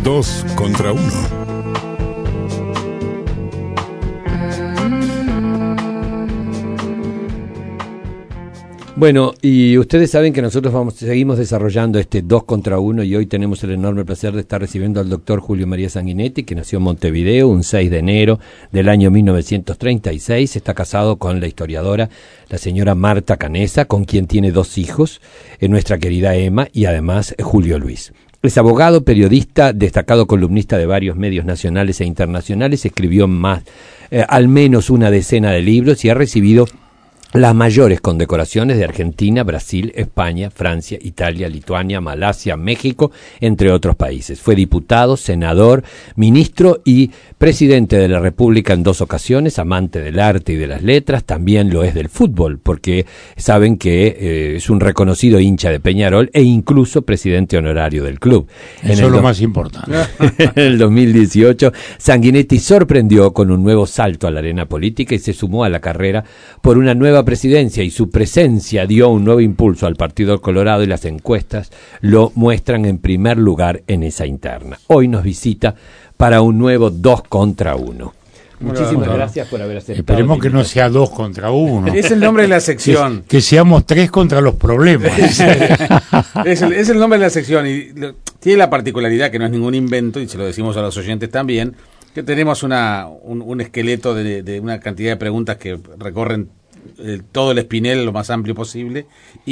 2 contra 1. Bueno, y ustedes saben que nosotros seguimos desarrollando este 2 contra 1 y hoy tenemos el enorme placer de estar recibiendo al doctor Julio María Sanguinetti, que nació en Montevideo un 6 de enero del año 1936. Está casado con la historiadora, la señora Marta Canesa, con quien tiene 2 hijos, nuestra querida Emma y además Julio Luis. Es abogado, periodista, destacado columnista de varios medios nacionales e internacionales, escribió al menos una decena de libros y ha recibido las mayores condecoraciones de Argentina, Brasil, España, Francia, Italia, Lituania, Malasia, México, entre otros países. Fue diputado, senador, ministro y presidente de la República en 2 ocasiones, amante del arte y de las letras, también lo es del fútbol, porque saben que es un reconocido hincha de Peñarol e incluso presidente honorario del club. Eso es lo más importante. En el 2018, Sanguinetti sorprendió con un nuevo salto a la arena política y se sumó a la carrera por una nueva presidencia, y su presencia dio un nuevo impulso al Partido Colorado y las encuestas lo muestran en primer lugar en esa interna. Hoy nos visita para un nuevo 2 contra 1. Muchísimas gracias por haber aceptado. Esperemos que no sea 2 contra 1. Es el nombre de la sección. Que seamos 3 contra los problemas. Es el nombre de la sección y tiene la particularidad, que no es ningún invento, y se lo decimos a los oyentes también, que tenemos un esqueleto de una cantidad de preguntas que recorren todo el espinel lo más amplio posible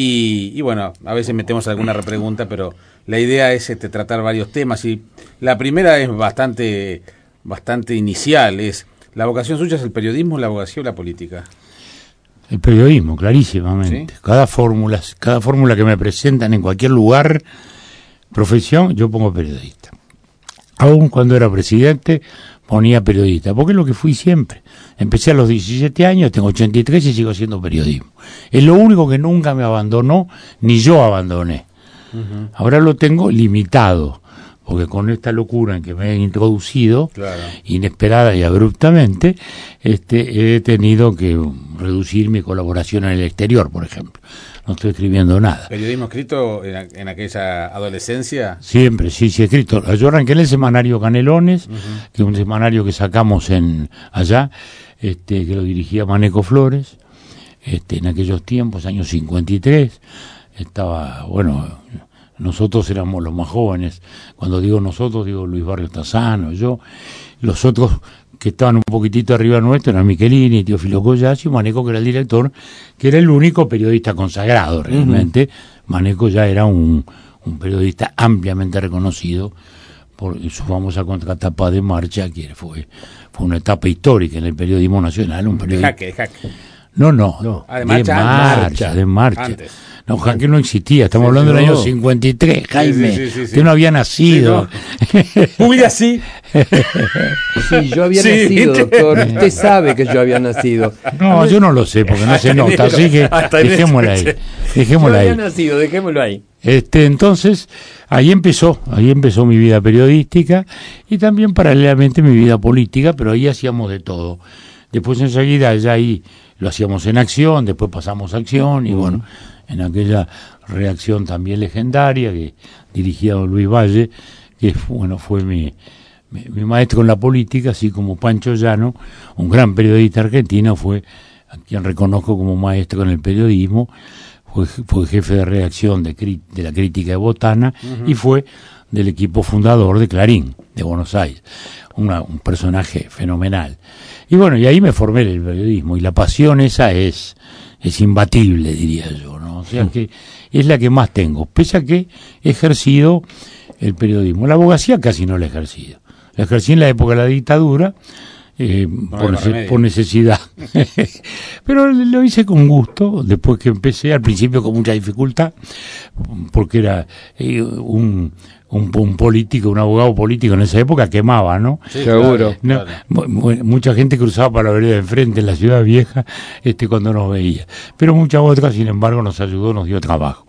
y bueno, a veces metemos alguna repregunta, pero la idea es tratar varios temas, y la primera es bastante inicial, es: ¿la vocación suya es el periodismo, la abogacía o la política? El periodismo, clarísimamente. ¿Sí? Cada fórmula que me presentan en cualquier lugar, profesión, yo pongo periodista. Aún cuando era presidente ponía periodista, porque es lo que fui siempre. Empecé a los 17 años, tengo 83 y sigo haciendo periodismo. Es lo único que nunca me abandonó, ni yo abandoné. Uh-huh. Ahora lo tengo limitado, porque con esta locura en que me he introducido, claro, inesperada y abruptamente, he tenido que reducir mi colaboración en el exterior, por ejemplo. No estoy escribiendo nada. ¿Periodismo escrito en aquella adolescencia? Siempre, sí, he escrito. Yo arranqué en el semanario Canelones, uh-huh, que es un semanario que sacamos allá, que lo dirigía Maneco Flores, en aquellos tiempos, años 53. Nosotros éramos los más jóvenes. Cuando digo nosotros, digo Luis Barrios Tazano, yo. Los otros que estaban un poquitito arriba nuestro eran Michelini, Teófilo Collazo y Maneco, que era el director, que era el único periodista consagrado realmente. Uh-huh. Maneco ya era un periodista ampliamente reconocido por su famosa contratapa de Marcha, que fue una etapa histórica en el periodismo nacional. De jaque. No. De marcha. Antes. No, jaque no existía, estamos hablando del año 53, Jaime. Sí. Usted no había nacido. Uy, así. Sí, yo había nacido, doctor. Usted sabe que yo había nacido. No, yo no lo sé, porque no se nota, así que dejémosla ahí. Yo había nacido, dejémoslo ahí. Entonces, ahí empezó mi vida periodística y también paralelamente mi vida política, pero ahí hacíamos de todo. Después enseguida ya ahí lo hacíamos en Acción, después pasamos a Acción y bueno, en aquella Reacción también legendaria que dirigía don Luis Valle, que fue mi maestro en la política, así como Pancho Llano, un gran periodista argentino, fue a quien reconozco como maestro en el periodismo, fue jefe de redacción de la Crítica de Botana, uh-huh, y fue del equipo fundador de Clarín, de Buenos Aires, un personaje fenomenal. Y bueno, y ahí me formé en el periodismo, y la pasión esa es imbatible, diría yo, ¿no? O sea que es la que más tengo, pese a que he ejercido el periodismo. La abogacía casi no la he ejercido. La ejercí en la época de la dictadura, por necesidad. Pero lo hice con gusto, después que empecé, al principio con mucha dificultad, porque era un político, un abogado político en esa época quemaba, ¿no? Sí, seguro. No, claro. Mucha gente cruzaba para la vereda de enfrente en la ciudad vieja cuando nos veía. Pero mucha otra, sin embargo, nos ayudó, nos dio trabajo.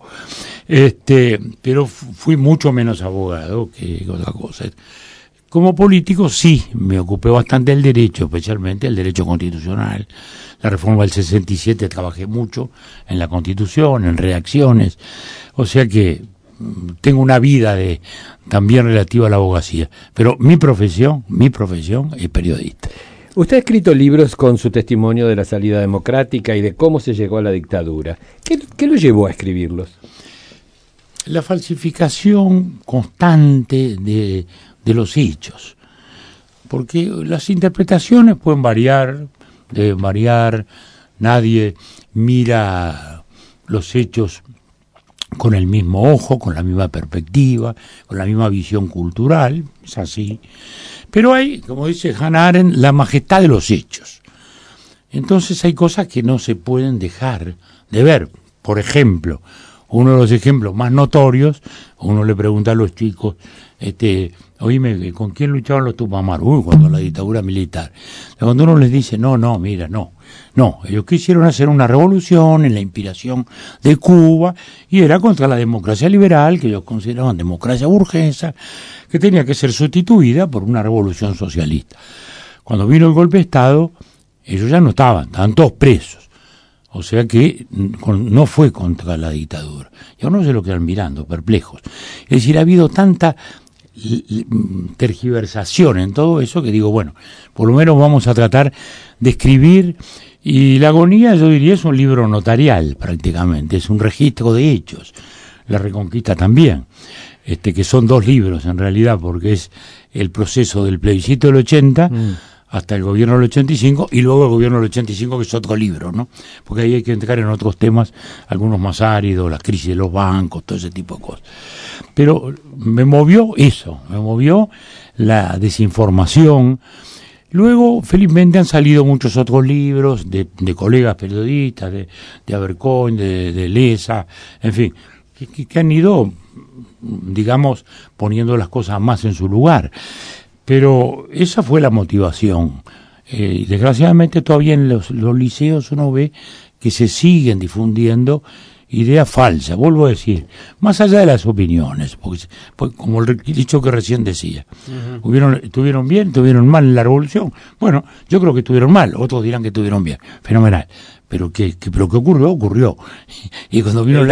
Pero fui mucho menos abogado que otra cosa. Como político sí, me ocupé bastante del derecho, especialmente el derecho constitucional. La reforma del 67 trabajé mucho en la Constitución, en redacciones. O sea que tengo una vida también relativa a la abogacía, pero mi profesión es periodista. Usted ha escrito libros con su testimonio de la salida democrática y de cómo se llegó a la dictadura. ¿Qué lo llevó a escribirlos? La falsificación constante de los hechos, porque las interpretaciones pueden variar, deben variar, nadie mira los hechos con el mismo ojo, con la misma perspectiva, con la misma visión cultural, es así. Pero hay, como dice Hannah Arendt, la majestad de los hechos. Entonces hay cosas que no se pueden dejar de ver. Por ejemplo, uno de los ejemplos más notorios, uno le pregunta a los chicos, oíme, ¿con quién luchaban los Tupamar? Cuando la dictadura militar. Cuando uno les dice, no, ellos quisieron hacer una revolución en la inspiración de Cuba, y era contra la democracia liberal, que ellos consideraban democracia burguesa, que tenía que ser sustituida por una revolución socialista. Cuando vino el golpe de Estado, ellos ya no estaban todos presos. O sea que no fue contra la dictadura. Y ahora no se lo quedan mirando, perplejos. Es decir, ha habido tanta tergiversación en todo eso que digo, bueno, por lo menos vamos a tratar de escribir. Y La agonía, yo diría, es un libro notarial prácticamente, es un registro de hechos. La Reconquista también, que son 2 libros en realidad, porque es el proceso del plebiscito del 80 hasta el gobierno del 85, y luego el gobierno del 85, que es otro libro, ¿no? Porque ahí hay que entrar en otros temas, algunos más áridos, la crisis de los bancos, todo ese tipo de cosas. Pero me movió eso, me movió la desinformación. Luego, felizmente, han salido muchos otros libros de colegas periodistas, de Abercoin, de Lesa, en fin, que han ido, digamos, poniendo las cosas más en su lugar. Pero esa fue la motivación. Desgraciadamente todavía en los liceos uno ve que se siguen difundiendo ideas falsas, vuelvo a decir, más allá de las opiniones, porque como el dicho que recién decía, ¿estuvieron bien, estuvieron mal en la revolución? Bueno, yo creo que estuvieron mal, otros dirán que estuvieron bien, fenomenal. Pero ¿qué ocurrió? Y cuando vino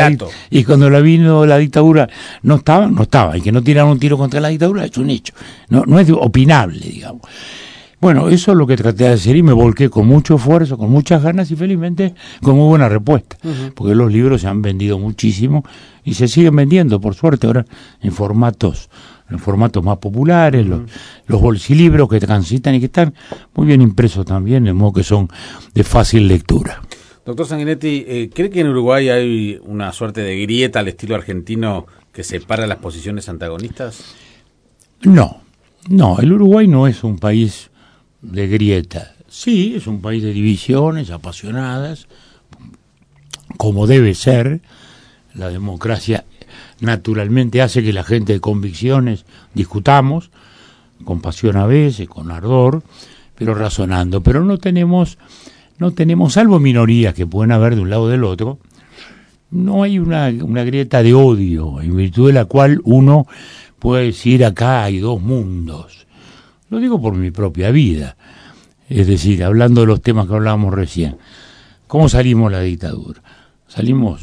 la dictadura no estaba, y que no tiraron un tiro contra la dictadura es un hecho, no es opinable, digamos. Bueno, eso es lo que traté de hacer y me volqué con mucho esfuerzo, con muchas ganas y felizmente con muy buena respuesta, porque los libros se han vendido muchísimo y se siguen vendiendo, por suerte, ahora en formatos más populares, los bolsilibros que transitan y que están muy bien impresos también, de modo que son de fácil lectura. Doctor Sanguinetti, ¿cree que en Uruguay hay una suerte de grieta al estilo argentino que separa las posiciones antagonistas? No, el Uruguay no es un país de grieta. Sí, es un país de divisiones apasionadas, como debe ser. La democracia naturalmente hace que la gente de convicciones discutamos, con pasión a veces, con ardor, pero razonando. Pero no tenemos, salvo minorías que pueden haber de un lado o del otro, no hay una grieta de odio, en virtud de la cual uno puede decir acá hay 2 mundos. Lo digo por mi propia vida, es decir, hablando de los temas que hablábamos recién. ¿Cómo salimos de la dictadura? Salimos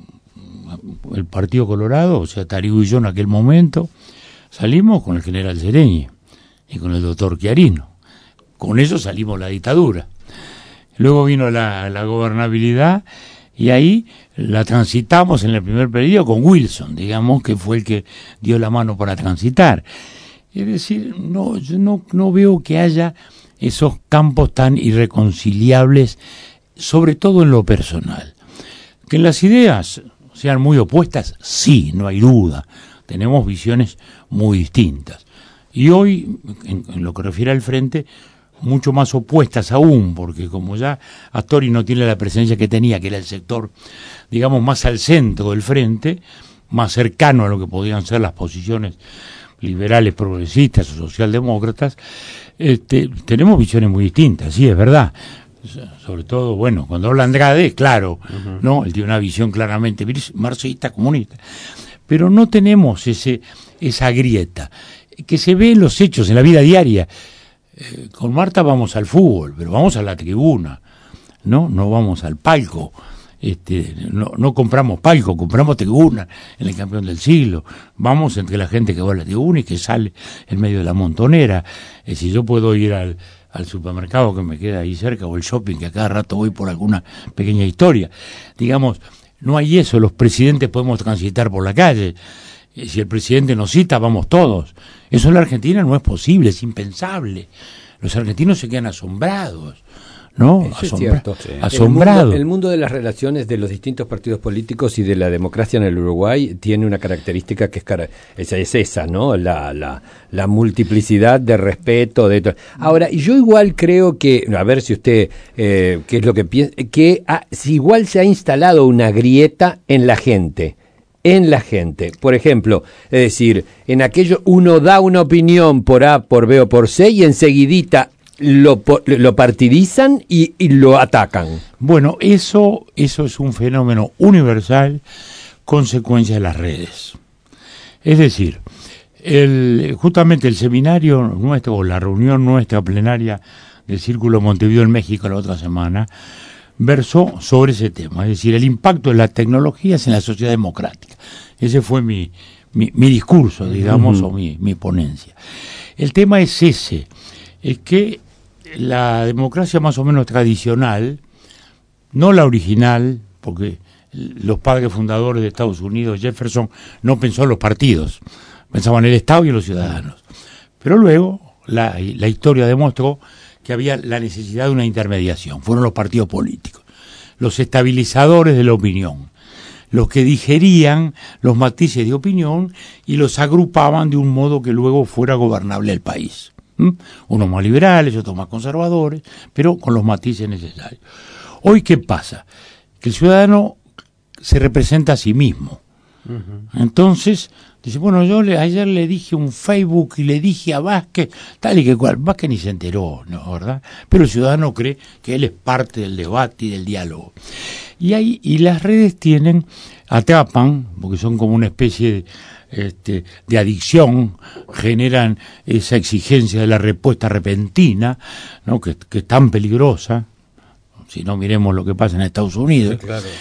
el Partido Colorado, o sea, Tarigo y yo en aquel momento, salimos con el general Sereñi y con el doctor Chiarino. Con eso salimos de la dictadura. Luego vino la gobernabilidad y ahí la transitamos en el primer periodo con Wilson, digamos, que fue el que dio la mano para transitar. Es decir, yo no veo que haya esos campos tan irreconciliables, sobre todo en lo personal. Que las ideas sean muy opuestas, sí, no hay duda. Tenemos visiones muy distintas. Y hoy, en lo que refiere al frente, mucho más opuestas aún, porque como ya Astori no tiene la presencia que tenía, que era el sector, digamos, más al centro del frente, más cercano a lo que podían ser las posiciones liberales, progresistas o socialdemócratas, tenemos visiones muy distintas, sí, es verdad. Sobre todo, bueno, cuando habla Andrade, claro, ¿no? Él tiene una visión claramente marxista, comunista. Pero no tenemos esa grieta que se ve en los hechos, en la vida diaria. Con Marta vamos al fútbol, pero vamos a la tribuna, no vamos al palco. no compramos palco, compramos tribuna en el campeón del siglo, vamos entre la gente que va a la tribuna y que sale en medio de la montonera. Si yo puedo ir al supermercado que me queda ahí cerca, o el shopping, que a cada rato voy por alguna pequeña historia, digamos, no hay eso. Los presidentes podemos transitar por la calle, si el presidente nos cita, vamos todos. Eso en la Argentina no es posible, es impensable. Los argentinos se quedan asombrados, ¿no? Eso es cierto. Asombrado. El mundo de las relaciones de los distintos partidos políticos y de la democracia en el Uruguay tiene una característica que es esa, ¿no? La multiplicidad de respeto. Ahora, yo igual creo que, a ver si usted, qué es lo que piensa, si igual se ha instalado una grieta en la gente. Por ejemplo, es decir, en aquello uno da una opinión por A, por B o por C y enseguidita lo partidizan y lo atacan. Bueno, eso es un fenómeno universal, consecuencia de las redes. Es decir, justamente el seminario nuestro, o la reunión nuestra plenaria del Círculo Montevideo en México la otra semana, versó sobre ese tema, es decir, el impacto de las tecnologías en la sociedad democrática. Ese fue mi discurso, digamos, o mi ponencia. El tema es ese, es que la democracia más o menos tradicional, no la original, porque los padres fundadores de Estados Unidos, Jefferson, no pensó en los partidos, pensaba en el Estado y en los ciudadanos. Pero luego la historia demostró que había la necesidad de una intermediación. Fueron los partidos políticos, los estabilizadores de la opinión, los que digerían los matices de opinión y los agrupaban de un modo que luego fuera gobernable el país. Unos más liberales, otros más conservadores, pero con los matices necesarios. Hoy, ¿qué pasa? Que el ciudadano se representa a sí mismo. Entonces, dice, bueno, ayer le dije un Facebook y le dije a Vázquez, tal y que cual. Vázquez ni se enteró, ¿no? ¿Verdad? Pero el ciudadano cree que él es parte del debate y del diálogo. Y las redes atrapan, porque son como una especie de adicción, generan esa exigencia de la respuesta repentina, ¿no? que es tan peligrosa. Si no, miremos lo que pasa en Estados Unidos. Sí, claro.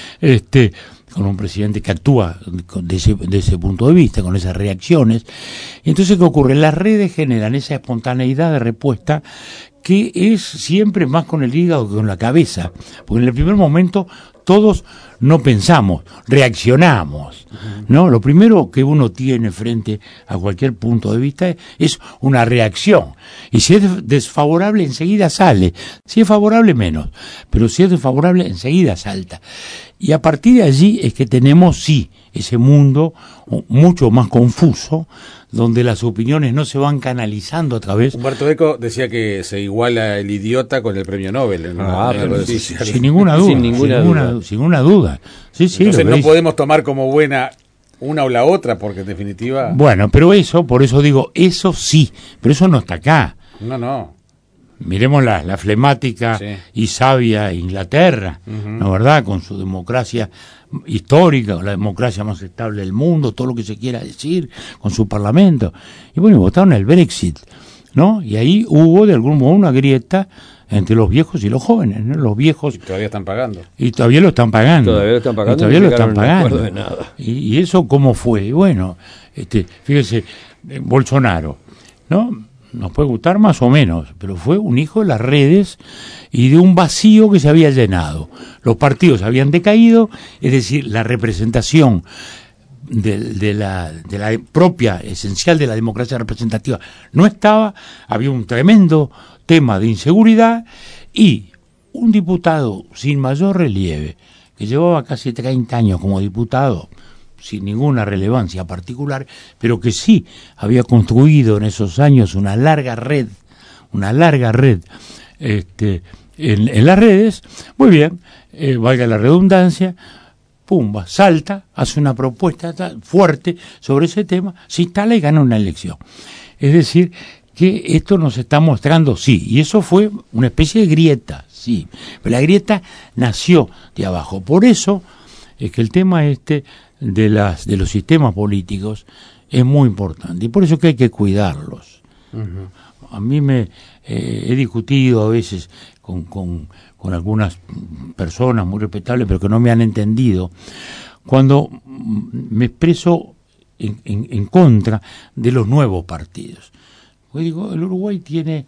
Con un presidente que actúa de ese punto de vista, con esas reacciones. Entonces, ¿qué ocurre? Las redes generan esa espontaneidad de respuesta que es siempre más con el hígado que con la cabeza. Porque en el primer momento todos no pensamos, reaccionamos, ¿no? Lo primero que uno tiene frente a cualquier punto de vista es una reacción. Y si es desfavorable, enseguida sale. Si es favorable, menos. Pero si es desfavorable, enseguida salta. Y a partir de allí es que tenemos, sí, ese mundo mucho más confuso, donde las opiniones no se van canalizando a través... Humberto Eco decía que se iguala el idiota con el premio Nobel, ¿no? Sin ninguna duda. Sin ninguna duda. Sí, entonces no podemos tomar como buena una o la otra, porque en definitiva... Bueno, pero por eso digo, eso sí, pero eso no está acá. No. Miremos la flemática y sabia Inglaterra, ¿no, verdad? Con su democracia histórica, la democracia más estable del mundo, todo lo que se quiera decir, con su parlamento. Y bueno, votaron el Brexit, ¿no? Y ahí hubo de algún modo una grieta entre los viejos y los jóvenes, ¿no? Los viejos... Y todavía están pagando. Y todavía lo están pagando. De nada. Y eso cómo fue. Y bueno, fíjese, Bolsonaro, ¿no? Nos puede gustar más o menos, pero fue un hijo de las redes y de un vacío que se había llenado. Los partidos habían decaído, es decir, la representación de la propia, esencial de la democracia representativa no estaba, había un tremendo tema de inseguridad y un diputado sin mayor relieve, que llevaba casi 30 años como diputado, sin ninguna relevancia particular, pero que sí había construido en esos años una larga red en las redes. Muy bien, valga la redundancia, pumba, salta, hace una propuesta fuerte sobre ese tema, se instala y gana una elección. Es decir, que esto nos está mostrando, sí, y eso fue una especie de grieta, sí, pero la grieta nació de abajo. Por eso es que el tema de los sistemas políticos es muy importante, y por eso que hay que cuidarlos. A mí he discutido a veces con algunas personas muy respetables, pero que no me han entendido, cuando me expreso en contra de los nuevos partidos. Pues digo, el Uruguay tiene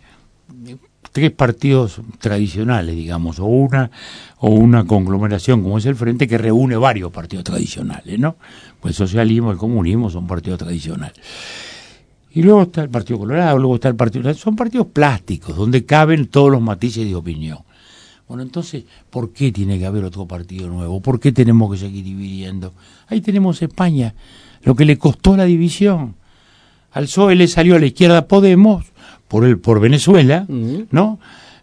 3 partidos tradicionales, digamos, o una conglomeración como es el Frente, que reúne varios partidos tradicionales, ¿no? Pues el socialismo, el comunismo son partidos tradicionales. Y luego está el Partido Colorado, luego está el Partido... Son partidos plásticos, donde caben todos los matices de opinión. Bueno, entonces, ¿por qué tiene que haber otro partido nuevo? ¿Por qué tenemos que seguir dividiendo? Ahí tenemos España, lo que le costó la división. Al PSOE le salió a la izquierda Podemos, por Venezuela, ¿no?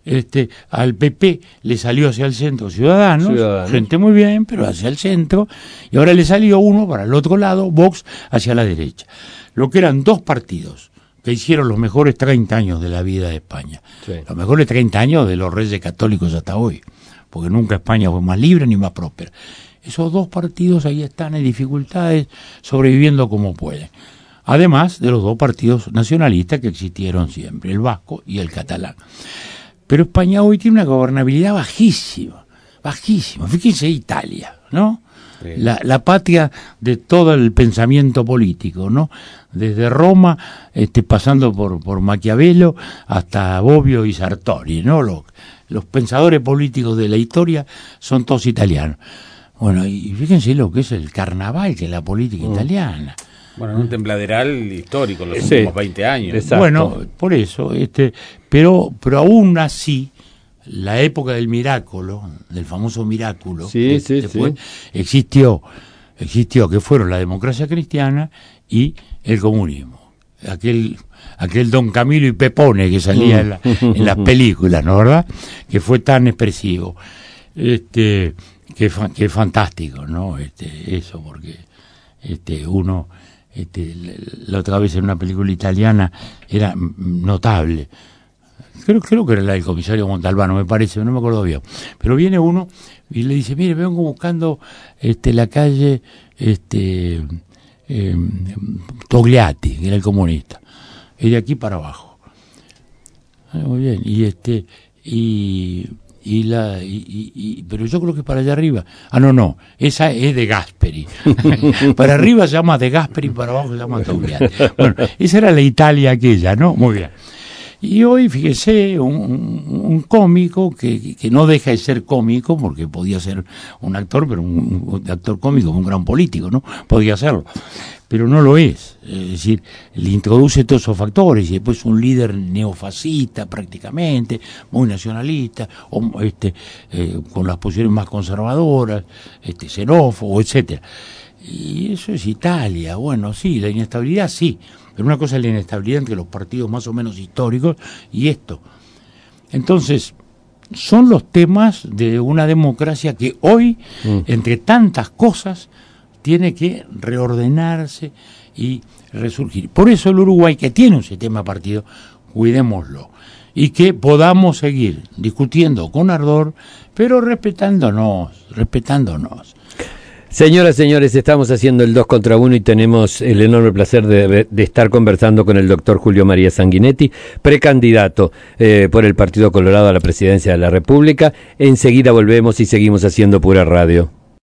Al PP le salió hacia el centro Ciudadanos, gente muy bien, pero hacia el centro, y ahora le salió uno para el otro lado, Vox, hacia la derecha. Lo que eran 2 partidos que hicieron los mejores 30 años de la vida de España. Sí. Los mejores 30 años de los reyes católicos hasta hoy, porque nunca España fue más libre ni más próspera. Esos 2 partidos ahí están en dificultades, sobreviviendo como pueden. Además de los 2 partidos nacionalistas que existieron siempre, el vasco y el catalán. Pero España hoy tiene una gobernabilidad bajísima, bajísima. Fíjense Italia, ¿no? Sí. La patria de todo el pensamiento político, ¿no? Desde Roma, pasando por Maquiavelo hasta Bobbio y Sartori, ¿no? Los pensadores políticos de la historia son todos italianos. Bueno, y fíjense lo que es el carnaval, que es la política italiana. Bueno, en un tembladeral histórico, los últimos 20 años. Exacto. Bueno, por eso, pero aún así, la época del Miracolo, del famoso Miracolo, después existió, que fueron la democracia cristiana y el comunismo. Aquel Don Camilo y Pepone que salía en las películas, ¿no, verdad? Que fue tan expresivo. Que es fantástico, ¿no? Eso, porque uno... la otra vez en una película italiana era notable, creo que era la del comisario Montalbano, me parece, no me acuerdo bien, pero viene uno y le dice, mire, vengo buscando la calle Togliatti, que era el comunista, y de aquí para abajo. Muy bien, pero yo creo que para allá arriba. No, esa es de Gasperi. Para arriba se llama de Gasperi, para abajo se llama Togliatti. Bueno, esa era la Italia aquella, ¿no? Muy bien. Y hoy, fíjese, un cómico que no deja de ser cómico, porque podía ser un actor, pero un actor cómico, un gran político, ¿no? Podía serlo. Pero no lo es. Es decir, le introduce todos esos factores y después un líder neofascista prácticamente, muy nacionalista, con las posiciones más conservadoras, xenófobo, etcétera. Y eso es Italia. Bueno, sí, la inestabilidad sí, pero una cosa es la inestabilidad entre los partidos más o menos históricos y esto. Entonces, son los temas de una democracia que hoy, entre tantas cosas, tiene que reordenarse y resurgir. Por eso el Uruguay, que tiene un sistema de partido, cuidémoslo. Y que podamos seguir discutiendo con ardor, pero respetándonos. Señoras, señores, estamos haciendo el 2 contra 1 y tenemos el enorme placer de estar conversando con el doctor Julio María Sanguinetti, precandidato por el Partido Colorado a la presidencia de la República. Enseguida volvemos y seguimos haciendo Pura Radio.